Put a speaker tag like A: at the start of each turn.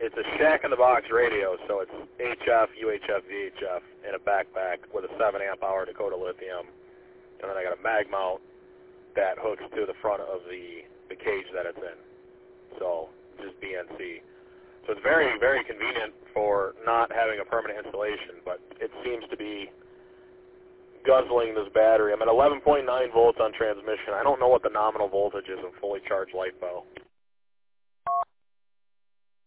A: it's a shack-in-the-box radio, so it's HF, UHF, VHF in a backpack with a 7-amp-hour Dakota Lithium, and then I got a mag mount that hooks to the front of the cage that it's in. So just BNC. So it's very, very convenient for not having a permanent installation, but it seems to be guzzling this battery. I'm at 11.9 volts on transmission. I don't know what the nominal voltage is of fully charged LiPo.